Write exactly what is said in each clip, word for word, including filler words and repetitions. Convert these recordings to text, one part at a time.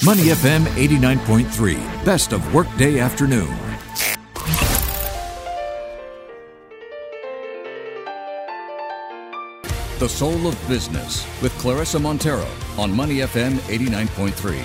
Money F M eighty-nine point three, best of workday afternoon. The Soul of Business with Clarissa Montero on Money F M eighty-nine point three.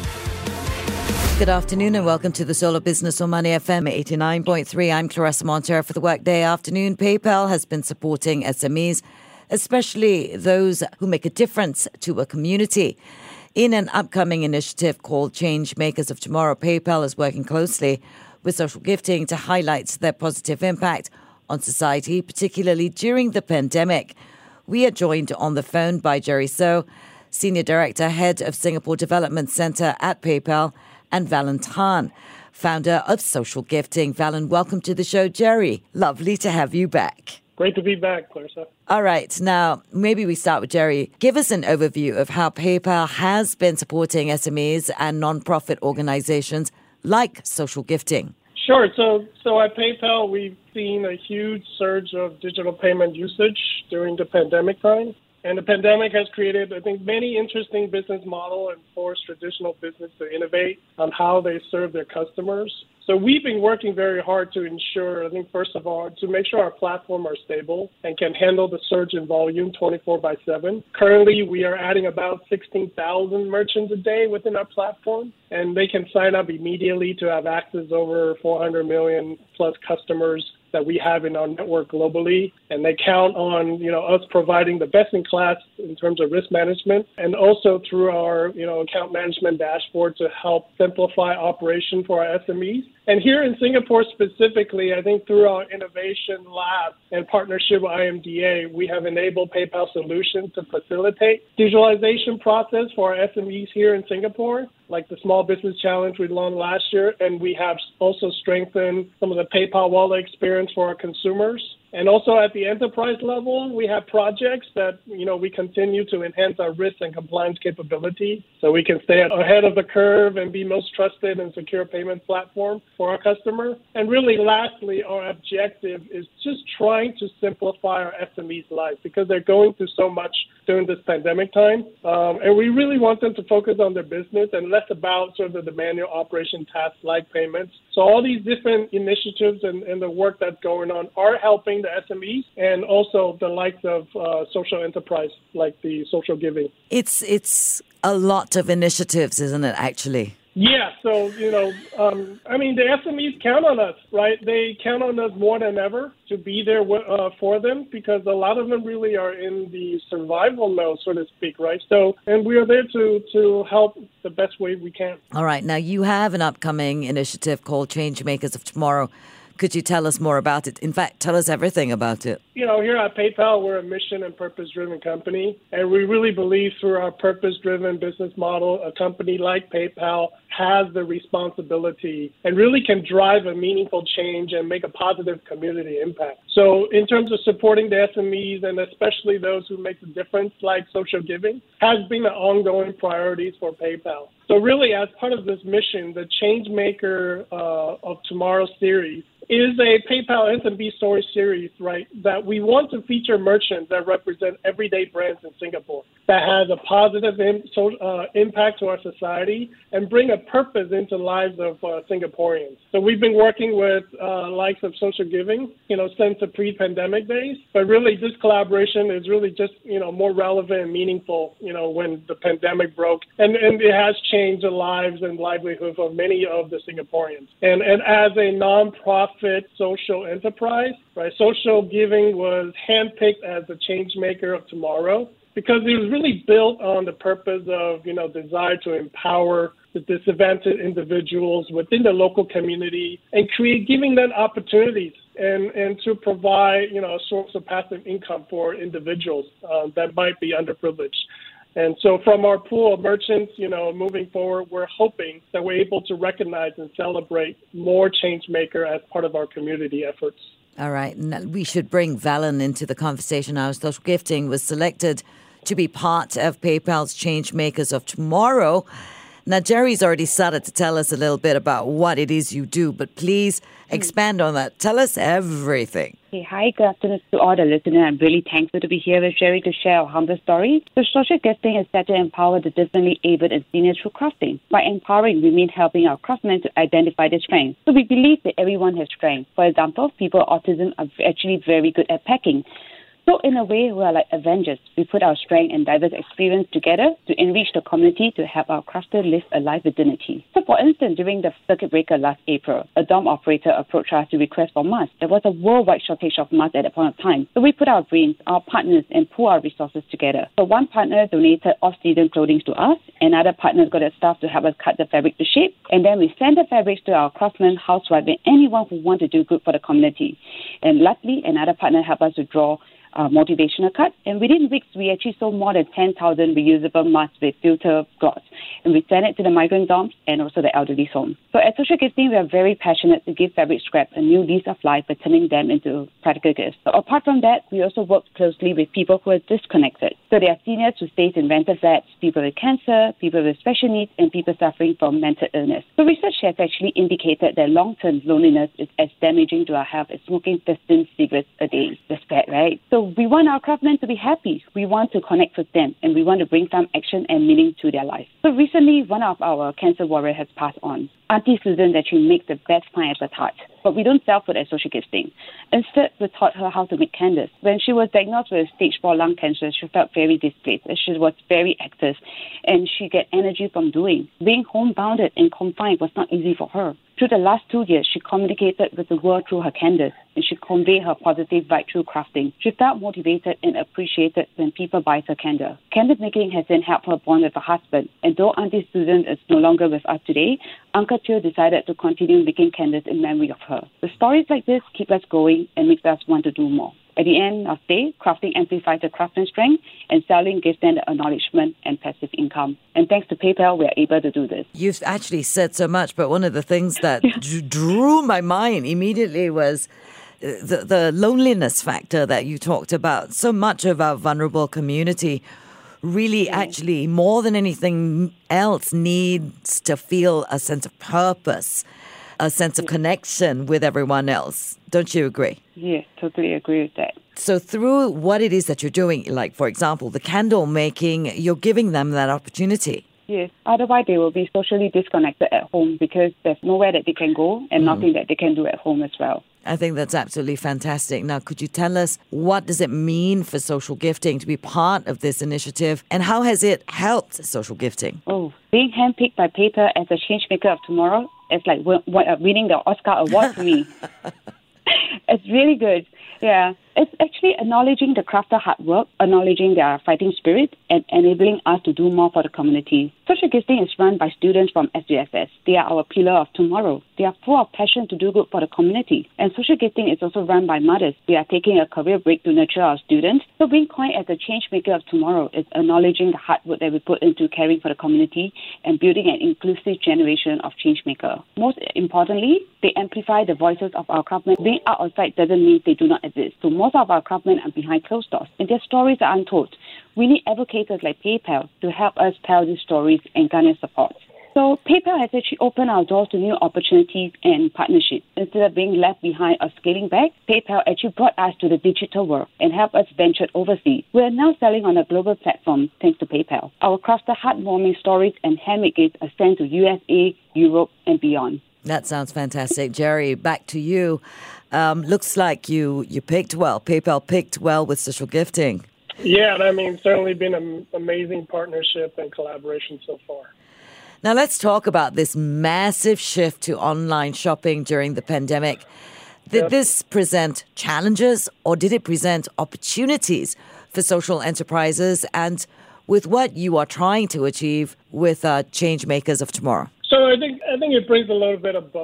Good afternoon and welcome to The Soul of Business on Money F M eighty-nine point three. I'm Clarissa Montero for the Workday Afternoon. PayPal has been supporting S M Es, especially those who make a difference to a community. In an upcoming initiative called Change Makers of Tomorrow, PayPal is working closely with Social Gifting to highlight their positive impact on society, particularly during the pandemic. We are joined on the phone by Jerry So, Senior Director, Head of Singapore Development Centre at PayPal, and Valen Tan, founder of Social Gifting. Valen, welcome to the show, Jerry. Lovely to have you back. Great to be back, Clarissa. All right. Now, maybe we start with Jerry. Give us an overview of how PayPal has been supporting S M Es and non-profit organizations like Social Gifting. Sure. So, so at PayPal, we've seen a huge surge of digital payment usage during the pandemic time. And the pandemic has created, I think, many interesting business models and forced traditional business to innovate on how they serve their customers. So we've been working very hard to ensure, I think, first of all, to make sure our platform are stable and can handle the surge in volume twenty-four by seven. Currently, we are adding about sixteen thousand merchants a day within our platform, and they can sign up immediately to have access over four hundred million plus customers that we have in our network globally. And they count on, you know, us providing the best in class in terms of risk management, and also through our, you know, account management dashboard to help simplify operation for our S M Es. And here in Singapore specifically, I think through our innovation lab and partnership with I M D A, we have enabled PayPal Solutions to facilitate digitalization process for our S M Es here in Singapore, like the Small Business Challenge we launched last year. And we have also strengthened some of the PayPal Wallet experience for our consumers. And also at the enterprise level, we have projects that, you know, we continue to enhance our risk and compliance capability so we can stay ahead of the curve and be most trusted and secure payment platform for our customer. And really, lastly, our objective is just trying to simplify our S M Es' lives because they're going through so much during this pandemic time. Um, and we really want them to focus on their business and less about sort of the manual operation tasks like payments. So all these different initiatives and, and the work that's going on are helping the S M Es and also the likes of uh, social enterprise like the Social Giving. It's it's a lot of initiatives, isn't it, actually? Yeah, so, you know, um, I mean, the S M Es count on us, right? They count on us more than ever to be there uh, for them because a lot of them really are in the survival mode, so to speak, right? So, and we are there to, to help the best way we can. All right. Now, you have an upcoming initiative called Change Makers of Tomorrow. Could you tell us more about it? In fact, tell us everything about it. You know, here at PayPal, we're a mission and purpose-driven company, and we really believe through our purpose-driven business model, a company like PayPal has the responsibility and really can drive a meaningful change and make a positive community impact. So in terms of supporting the S M Es and especially those who make a difference like Social Giving has been an ongoing priority for PayPal. So really, as part of this mission, the Change Maker uh, of Tomorrow series is a PayPal S M B story series, right, that we want to feature merchants that represent everyday brands in Singapore that has a positive in, so, uh, impact to our society and bring a purpose into the lives of uh, Singaporeans. So we've been working with uh, likes of Social Giving, you know, since the pre-pandemic days, but really this collaboration is really just, you know, more relevant and meaningful, you know, when the pandemic broke, and, and it has changed the lives and livelihoods of many of the Singaporeans. And, and as a non-profit social enterprise, right, Social Giving was handpicked as the change maker of tomorrow because it was really built on the purpose of, you know, desire to empower the disadvantaged individuals within the local community and create, giving them opportunities and, and to provide, you know, a source of passive income for individuals uh, that might be underprivileged. And so from our pool of merchants, you know, moving forward, we're hoping that we're able to recognize and celebrate more change maker as part of our community efforts. All right. We should bring Valen into the conversation now. Social Gifting was selected to be part of PayPal's Change Makers of Tomorrow. Now, Jerry's already started to tell us a little bit about what it is you do, but please expand on that. Tell us everything. Hey, hi, good afternoon to all the listeners. I'm really thankful to be here with Jerry to share our humble story. So social gifting is set to empower the differently abled and seniors through crafting. By empowering, we mean helping our craftsmen to identify their strengths. So we believe that everyone has strengths. For example, people with autism are actually very good at packing. So in a way, we are like Avengers. We put our strength and diverse experience together to enrich the community to help our crafters live a life with dignity. So for instance, during the circuit breaker last April, a dorm operator approached us to request for masks. There was a worldwide shortage of masks at that point of time. So we put our brains, our partners, and pool our resources together. So one partner donated off-season clothing to us. Another partner got a staff to help us cut the fabric to shape. And then we sent the fabrics to our craftsmen, housewives, and anyone who wanted to do good for the community. And lastly, another partner helped us to draw Uh, motivational card, and within weeks we actually sold more than ten thousand reusable masks with filter cloths, and we sent it to the migrant dorms and also the elderly home. So at Social Gifting, we are very passionate to give fabric scrap a new lease of life by turning them into practical gifts. So apart from that, we also work closely with people who are disconnected. So there are seniors who stay in rented flats, people with cancer, people with special needs, and people suffering from mental illness. So research has actually indicated that long-term loneliness is as damaging to our health as smoking fifteen cigarettes a day. That's bad, right? So So we want our craftsmen to be happy. We want to connect with them, and we want to bring some action and meaning to their life. So recently, one of our cancer warriors has passed on. Auntie Susan actually makes the best pineapple tart, but we don't sell food at Social Gifting. Instead, we taught her how to make candles. When she was diagnosed with stage four lung cancer, she felt very displaced. She was very active, and she got energy from doing. Being homebounded and confined was not easy for her. Through the last two years, she communicated with the world through her candles, and she conveyed her positive vibe through crafting. She felt motivated and appreciated when people buy her candle. Candle making has then helped her bond with her husband, and though Auntie Susan is no longer with us today, Uncle Teo decided to continue making candles in memory of her. The stories like this keep us going and makes us want to do more. At the end of the day, crafting amplifies the craftsman's strength, and selling gives them the acknowledgement and passive income. And thanks to PayPal, we are able to do this. You've actually said so much, but one of the things that d- drew my mind immediately was the, the loneliness factor that you talked about. So much of our vulnerable community really actually, more than anything else, needs to feel a sense of purpose, a sense of connection with everyone else. Don't you agree? Yes, totally agree with that. So through what it is that you're doing, like, for example, the candle making, you're giving them that opportunity. Yes, otherwise they will be socially disconnected at home because there's nowhere that they can go and mm. nothing that they can do at home as well. I think that's absolutely fantastic. Now, could you tell us what does it mean for Social Gifting to be part of this initiative, and how has it helped Social Gifting? Oh, being handpicked by PayPal as a changemaker of tomorrow is like w- w- winning the Oscar award for me. It's really good. Yeah. It's actually acknowledging the crafter hard work, acknowledging their fighting spirit, and enabling us to do more for the community. Social Gifting is run by students from S U S S. They are our pillar of tomorrow. They are full of passion to do good for the community. And Social Gifting is also run by mothers. We are taking a career break to nurture our students. So being coined as a change maker of tomorrow is acknowledging the hard work that we put into caring for the community and building an inclusive generation of change maker. Most importantly, they amplify the voices of our craftsmen. Being out of sight doesn't mean they do not exist. So most of our craftsmen are behind closed doors, and their stories are untold. We need advocates like PayPal to help us tell these stories and garner support. So PayPal has actually opened our doors to new opportunities and partnerships. Instead of being left behind or scaling back, PayPal actually brought us to the digital world and helped us venture overseas. We are now selling on a global platform thanks to PayPal. Our crafted heartwarming stories and handmade gifts are sent to U S A, Europe, and beyond. That sounds fantastic. Jerry, back to you. Um, looks like you, you picked well. PayPal picked well with Social Gifting. Yeah, I mean, certainly been an amazing partnership and collaboration so far. Now let's talk about this massive shift to online shopping during the pandemic. Did yep. this present challenges, or did it present opportunities for social enterprises, and with what you are trying to achieve with uh, Change Makers of Tomorrow? So I think I think it brings a little bit of both.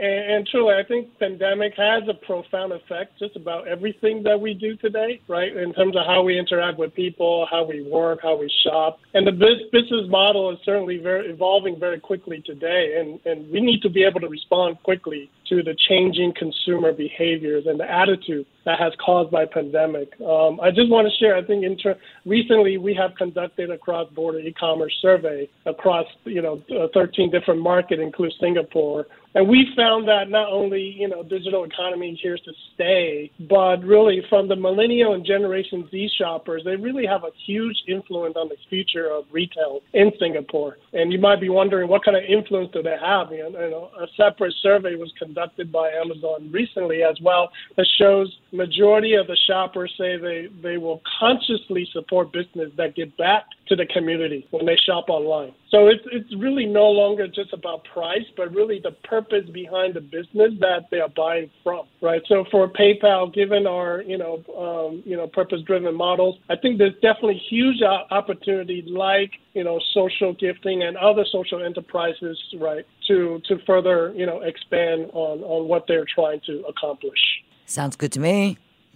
And, and truly, I think pandemic has a profound effect just about everything that we do today, right? In terms of how we interact with people, how we work, how we shop. And the business model is certainly very evolving very quickly today. And, and we need to be able to respond quickly to the changing consumer behaviors and the attitude that has caused by pandemic. Um, I just want to share, I think inter- recently we have conducted a cross-border e-commerce survey across, you know, thirteen different markets, including Singapore. And we found that not only, you know, digital economy is here to stay, but really from the millennial and Generation Z shoppers, they really have a huge influence on the future of retail in Singapore. And you might be wondering, what kind of influence do they have? You know, a separate survey was conducted by Amazon recently as well that shows majority of the shoppers say they, they will consciously support business that give back to the community when they shop online. So it's it's really no longer just about price, but really the purpose behind the business that they are buying from, right? So for PayPal, given our you know um, you know purpose-driven models, I think there's definitely huge opportunity, like you know social gifting and other social enterprises, right, to to further you know expand on on what they're trying to accomplish. Sounds good to me.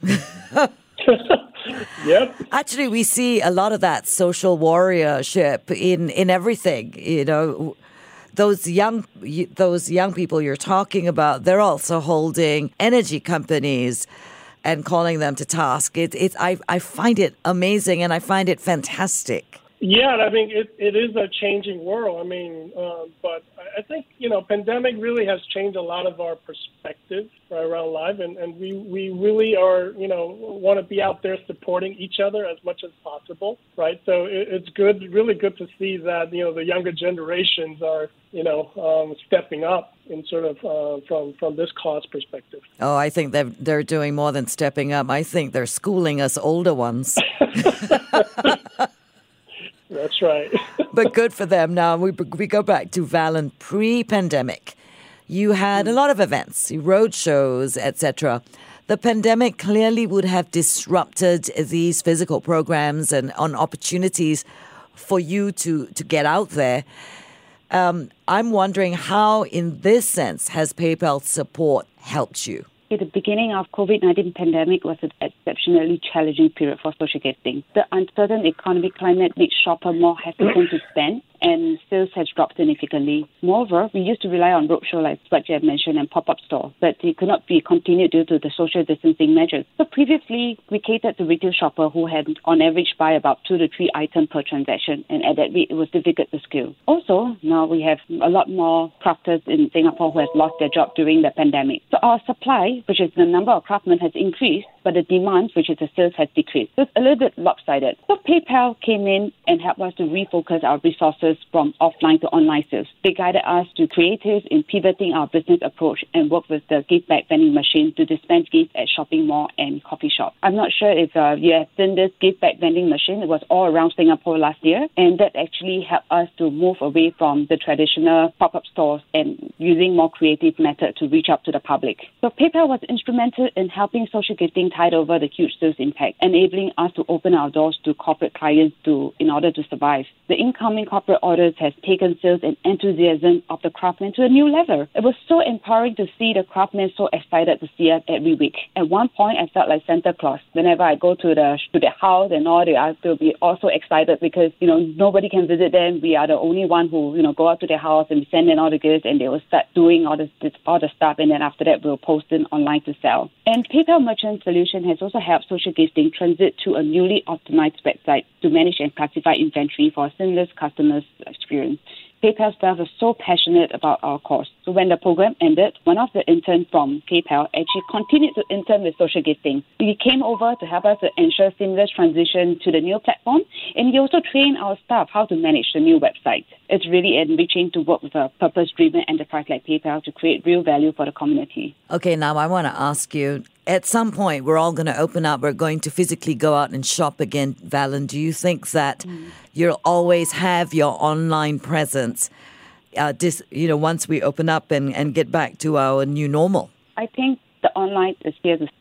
Yep. Actually, we see a lot of that social warriorship in, in everything. You know, those young those young people you're talking about, they're also holding energy companies and calling them to task. It, it, I, I find it amazing and I find it fantastic. Yeah, I mean, it, it is a changing world. I mean, uh, but I think, you know, pandemic really has changed a lot of our perspective right, around life. And, and we, we really are, you know, want to be out there supporting each other as much as possible, right? So it, it's good, really good to see that, you know, the younger generations are, you know, um, stepping up in sort of uh, from, from this cause perspective. Oh, I think they're, they're doing more than stepping up. I think they're schooling us older ones. That's right. But good for them. Now, we we go back to Valen pre-pandemic. You had a lot of events, road shows, et cetera. The pandemic clearly would have disrupted these physical programs and on opportunities for you to, to get out there. Um, I'm wondering how, in this sense, has PayPal's support helped you? At the beginning of COVID nineteen pandemic was an exceptionally challenging period for social gifting. The uncertain economic climate made shoppers more hesitant to spend, and sales has dropped significantly. Moreover, we used to rely on roadshow like what you have mentioned and pop-up store, but they could not be continued due to the social distancing measures. So previously, we catered to retail shoppers who had on average buy about two to three items per transaction, and at that rate, it was difficult to scale. Also, now we have a lot more crafters in Singapore who have lost their job during the pandemic. So our supply, which is the number of craftsmen, has increased, but the demand, which is the sales, has decreased. So it's a little bit lopsided. So PayPal came in and helped us to refocus our resources from offline to online sales. They guided us to creatives in pivoting our business approach and work with the gift bag vending machine to dispense gifts at shopping mall and coffee shop. I'm not sure if uh, you have seen this gift bag vending machine. It was all around Singapore last year, and that actually helped us to move away from the traditional pop-up stores and using more creative methods to reach out to the public. So PayPal was instrumental in helping social gifting tide over the huge sales impact, enabling us to open our doors to corporate clients to in order to survive. The incoming corporate orders has taken sales and enthusiasm of the craftsmen to a new level. It was so empowering to see the craftsmen so excited to see us every week. At one point, I felt like Santa Claus. Whenever I go to the to the house and all, they are to be also excited because, you know, nobody can visit them. We are the only one who, you know, go out to their house and we send them all the gifts, and they will start doing all this, this all the stuff, and then after that we'll post it online to sell. And PayPal Merchant Solution has also helped social gifting transit to a newly optimized website to manage and classify inventory for a seamless customer's experience. PayPal staff are so passionate about our cause. So when the program ended, one of the interns from PayPal actually continued to intern with social gifting. He came over to help us to ensure seamless transition to the new platform, and he also trained our staff how to manage the new website. It's really enriching to work with a purpose-driven enterprise like PayPal to create real value for the community. Okay, now I want to ask you, at some point we're all going to open up, we're going to physically go out and shop again. Valen, do you think that mm. you'll always have your online presence, uh, dis, you know, once we open up and, and get back to our new normal? I think the online is here to stay.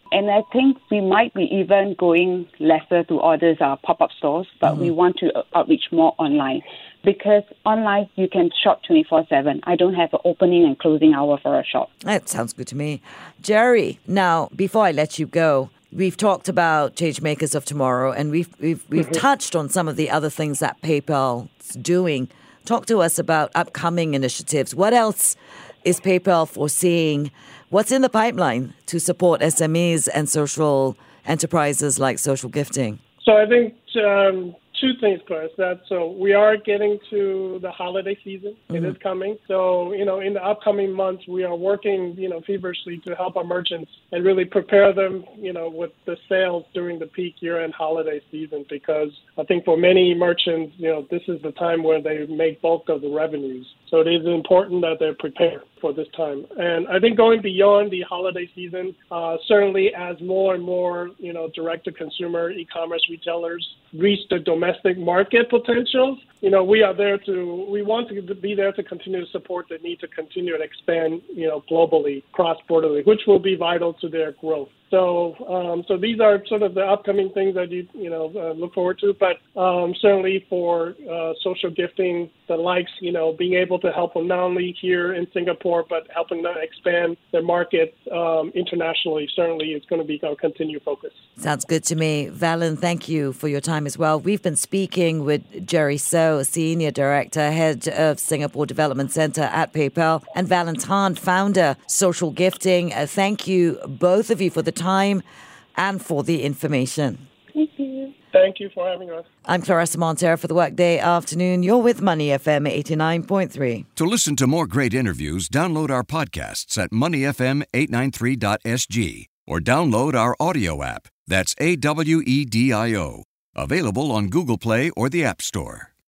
And I think we might be even going lesser to all these uh, pop-up stores, but mm-hmm. we want to outreach more online. Because online, you can shop twenty-four seven. I don't have an opening and closing hour for a shop. That sounds good to me. Jerry, now, before I let you go, we've talked about Changemakers of Tomorrow, and we've we've, we've mm-hmm. touched on some of the other things that PayPal's doing. Talk to us about upcoming initiatives. What else is PayPal foreseeing? What's in the pipeline to support S M Es and social enterprises like social gifting? So I think um, two things, Chris. That so we are getting to the holiday season. Mm-hmm. It is coming. So, you know, in the upcoming months, we are working, you know, feverishly to help our merchants and really prepare them, you know, with the sales during the peak year-end holiday season, because I think for many merchants, you know, this is the time where they make bulk of the revenues. So it is important that they're prepared for this time. And I think going beyond the holiday season, uh, certainly as more and more, you know, direct-to-consumer e-commerce retailers reach the domestic market potentials, you know, we are there to, we want to be there to continue to support the need to continue and expand, you know, globally, cross-borderly, which will be vital to their growth. So, um, so these are sort of the upcoming things that you, you know, uh, look forward to. But um, certainly for uh, social gifting, the likes, you know, being able to help them not only here in Singapore, but helping them expand their markets um, internationally, certainly is going to be our continued focus. Sounds good to me. Valen, thank you for your time as well. We've been speaking with Jerry So, Senior Director, Head of Singapore Development Center at PayPal, and Valen Tan, Founder, Social Gifting. Uh, thank you, both of you, for the time and for the information. Thank you. Thank you for having us. I'm Clarissa Montero for the Workday Afternoon. You're with Money F M eighty-nine point three. To listen to more great interviews, download our podcasts at money f m eight ninety-three dot s g or download our audio app. That's A W E D I O. Available on Google Play or the App Store.